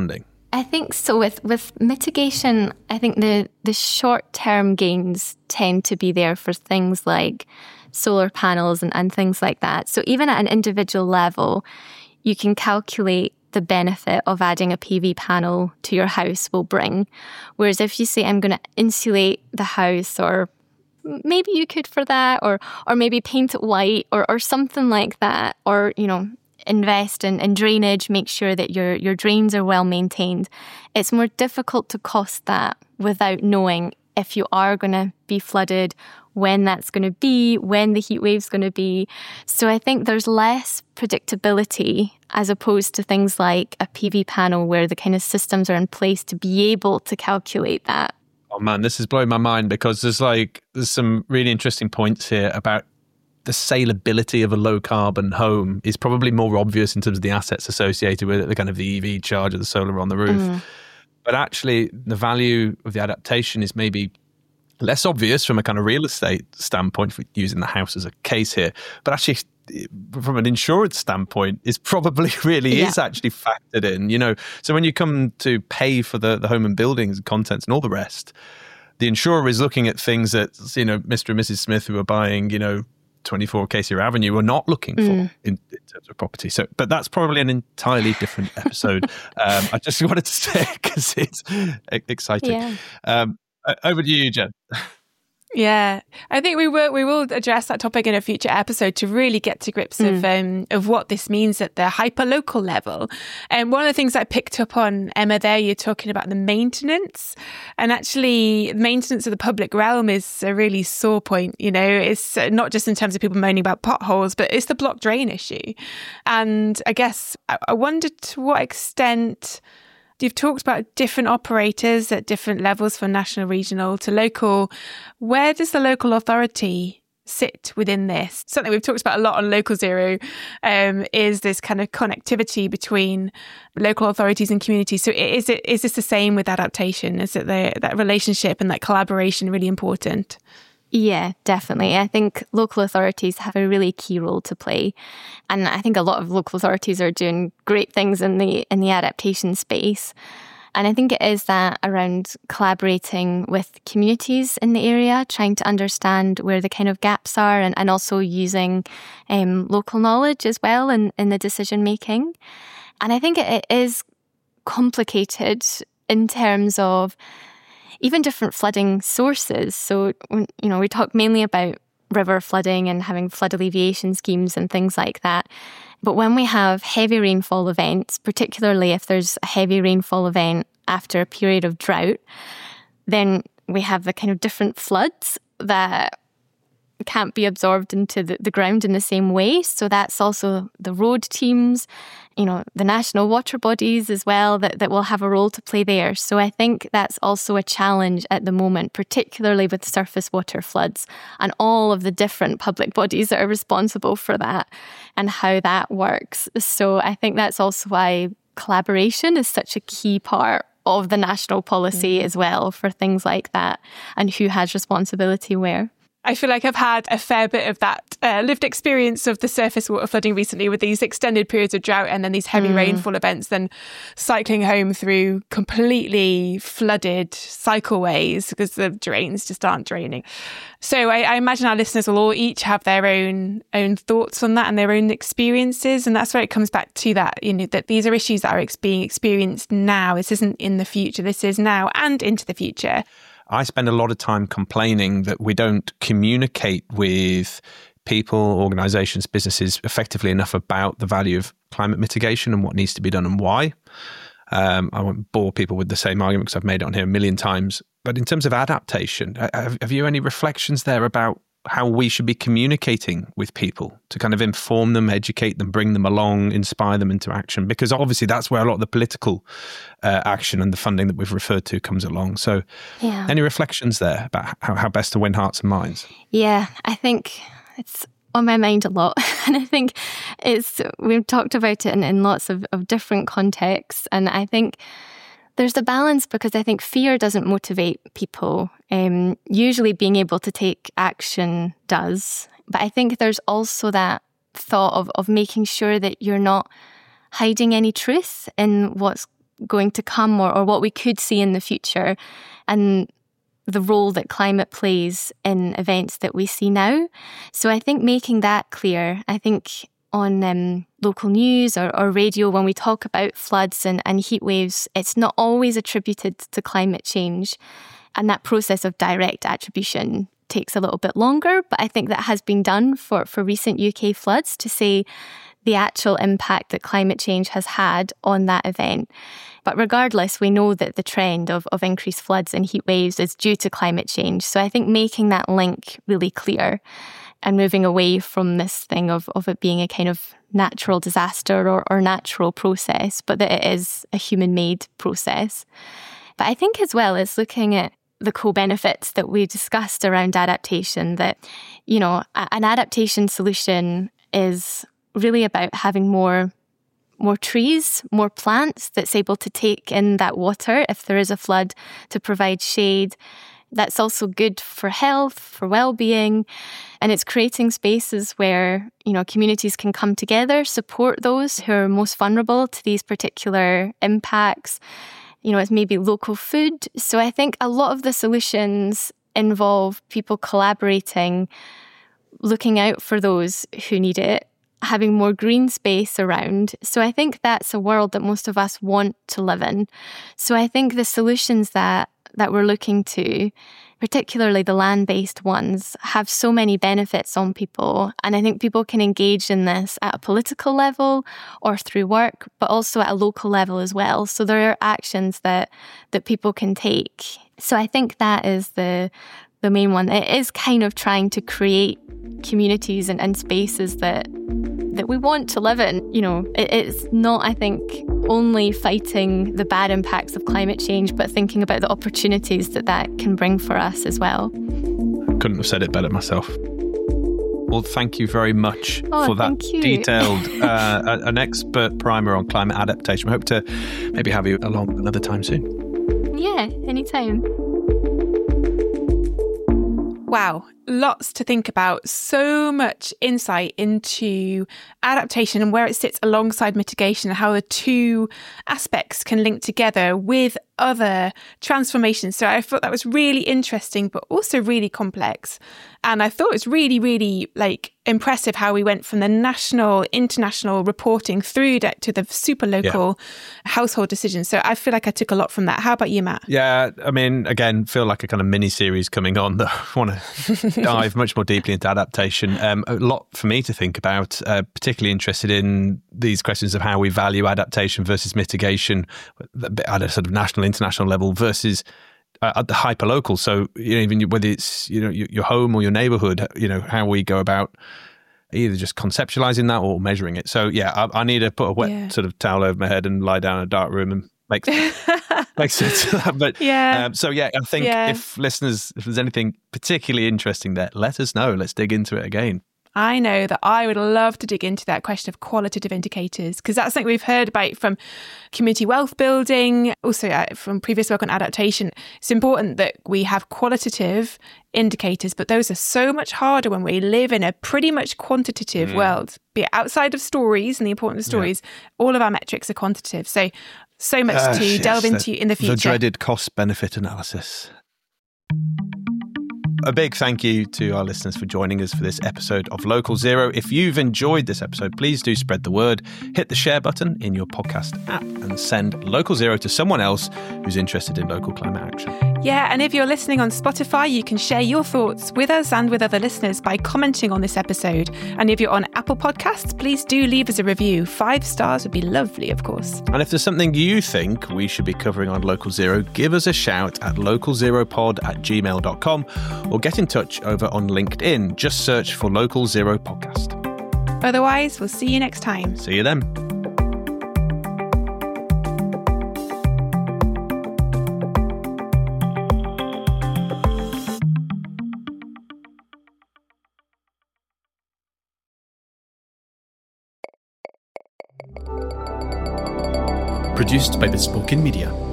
S2: I think so. With with mitigation, I think the, the short-term gains tend to be there for things like solar panels and, and things like that. So even at an individual level, you can calculate the benefit of adding a P V panel to your house will bring. Whereas if you say, I'm going to insulate the house, or maybe you could for that, or or maybe paint it white, or, or something like that, or, you know, invest in, in drainage, make sure that your, your drains are well maintained. It's more difficult to cost that without knowing if you are going to be flooded, when that's going to be, when the heat wave's going to be. So I think there's less predictability as opposed to things like a P V panel where the kind of systems are in place to be able to calculate that.
S1: Oh man, this is blowing my mind, because there's like, there's some really interesting points here about the saleability of a low carbon home is probably more obvious in terms of the assets associated with it, the kind of the E V charger, the solar on the roof. Mm. But actually the value of the adaptation is maybe less obvious from a kind of real estate standpoint, for using the house as a case here. But actually from an insurance standpoint is probably really yeah. is actually factored in, you know. So when you come to pay for the, the home and buildings and contents and all the rest, the insurer is looking at things that, you know, Mister and Missus Smith who are buying, you know, twenty-four Cassier Avenue are not looking for mm. in, in terms of property. So, but that's probably an entirely different episode. um, I just wanted to say because it's exciting. Yeah. Um, over to you, Jen.
S3: Yeah, I think we will we will address that topic in a future episode to really get to grips mm. of um, of what this means at the hyper-local level. And one of the things I picked up on, Emma, there, you're talking about the maintenance. And actually, maintenance of the public realm is a really sore point. You know, it's not just in terms of people moaning about potholes, but it's the block drain issue. And I guess I, I wondered to what extent... You've talked about different operators at different levels, from national, regional to local. Where does the local authority sit within this? Something we've talked about a lot on Local Zero um, is this kind of connectivity between local authorities and communities. So is it is this the same with adaptation? Is it the, that relationship and that collaboration really important?
S2: Yeah, definitely. I think local authorities have a really key role to play. And I think a lot of local authorities are doing great things in the in the adaptation space. And I think it is that around collaborating with communities in the area, trying to understand where the kind of gaps are, and, and also using um, local knowledge as well in, in the decision making. And I think it, it is complicated in terms of even different flooding sources. So, you know, we talk mainly about river flooding and having flood alleviation schemes and things like that. But when we have heavy rainfall events, particularly if there's a heavy rainfall event after a period of drought, then we have the kind of different floods that can't be absorbed into the, the ground in the same way. So that's also the road teams, you know, the national water bodies as well, that, that will have a role to play there. So I think that's also a challenge at the moment, particularly with surface water floods and all of the different public bodies that are responsible for that and how that works. So I think that's also why collaboration is such a key part of the national policy mm. as well for things like that, and who has responsibility where.
S3: I feel like I've had a fair bit of that uh, lived experience of the surface water flooding recently, with these extended periods of drought and then these heavy mm. rainfall events, then cycling home through completely flooded cycleways because the drains just aren't draining. So I, I imagine our listeners will all each have their own own thoughts on that and their own experiences. And that's where it comes back to that, you know, that these are issues that are ex- being experienced now. This isn't in the future. This is now and into the future.
S1: I spend a lot of time complaining that we don't communicate with people, organisations, businesses effectively enough about the value of climate mitigation and what needs to be done and why. Um, I won't bore people with the same argument because I've made it on here a million times. But in terms of adaptation, have, have you any reflections there about how we should be communicating with people to kind of inform them, educate them, bring them along, inspire them into action? Because obviously that's where a lot of the political uh, action and the funding that we've referred to comes along. So yeah. Any reflections there about how, how best to win hearts and minds?
S2: Yeah, I think it's on my mind a lot. And I think it's, we've talked about it in, in lots of, of different contexts. And I think there's a balance, because I think fear doesn't motivate people. Um, usually being able to take action does. But I think there's also that thought of, of making sure that you're not hiding any truth in what's going to come or, or what we could see in the future, and the role that climate plays in events that we see now. So I think making that clear, I think on um, local news or, or radio, when we talk about floods and, and heat waves, it's not always attributed to climate change. And that process of direct attribution takes a little bit longer, but I think that has been done for, for recent U K floods to say the actual impact that climate change has had on that event. But regardless, we know that the trend of, of increased floods and heat waves is due to climate change. So I think making that link really clear and moving away from this thing of, of it being a kind of natural disaster or, or natural process, but that it is a human-made process. But I think as well as looking at the co-benefits that we discussed around adaptation, that, you know, an adaptation solution is really about having more more trees, more plants that's able to take in that water if there is a flood, to provide shade. That's also good for health, for well-being, and it's creating spaces where, you know, communities can come together, support those who are most vulnerable to these particular impacts. You know, it's maybe local food. So I think a lot of the solutions involve people collaborating, looking out for those who need it, having more green space around. So I think that's a world that most of us want to live in. So I think the solutions that that we're looking to, particularly the land-based ones, have so many benefits on people. And I think people can engage in this at a political level or through work, but also at a local level as well. So there are actions that that people can take. So I think that is the the main one. It is kind of trying to create communities and, and spaces that that we want to live in. You know, it, it's not, I think, only fighting the bad impacts of climate change, but thinking about the opportunities that that can bring for us as well.
S1: Couldn't have said it better myself. Well, thank you very much
S2: oh,
S1: for that
S2: you.
S1: detailed, uh, an expert primer on climate adaptation. We hope to maybe have you along another time soon.
S2: Yeah, anytime.
S3: Wow, lots to think about. So much insight into adaptation and where it sits alongside mitigation and how the two aspects can link together with other transformations. So I thought that was really interesting, but also really complex. And I thought it was really, really like impressive how we went from the national, international reporting through to the super local yeah. household decisions. So I feel like I took a lot from that. How about you, Matt?
S1: Yeah, I mean, again, feel like a kind of mini series coming on that I want to dive much more deeply into adaptation. Um, a lot for me to think about, uh, particularly interested in these questions of how we value adaptation versus mitigation at a sort of national, international level versus uh, at the hyperlocal. So, you know, even whether it's, you know, your, your home or your neighborhood, you know, how we go about either just conceptualizing that or measuring it. So, yeah, I, I need to put a wet yeah. sort of towel over my head and lie down in a dark room and make make sense of that. But
S3: yeah.
S1: Um, so, yeah, I think yeah. if listeners, if there's anything particularly interesting there, let us know. Let's dig into it again.
S3: I know that I would love to dig into that question of qualitative indicators, because that's something we've heard about from community wealth building, also uh, from previous work on adaptation. It's important that we have qualitative indicators, but those are so much harder when we live in a pretty much quantitative mm. world. Be it outside of stories and the importance of stories, yeah. all of our metrics are quantitative. So, so much uh, to yes, delve into the, in the future.
S1: The dreaded cost-benefit analysis. A big thank you to our listeners for joining us for this episode of Local Zero. If you've enjoyed this episode, please do spread the word. Hit the share button in your podcast app and send Local Zero to someone else who's interested in local climate action.
S3: Yeah, and if you're listening on Spotify, you can share your thoughts with us and with other listeners by commenting on this episode. And if you're on Apple Podcasts, please do leave us a review. Five stars would be lovely, of course.
S1: And if there's something you think we should be covering on Local Zero, give us a shout at local zero pod at gmail dot com or get in touch over on LinkedIn. Just search for Local Zero Podcast.
S3: Otherwise, we'll see you next time.
S1: See you then.
S4: Produced by Bespoken Media.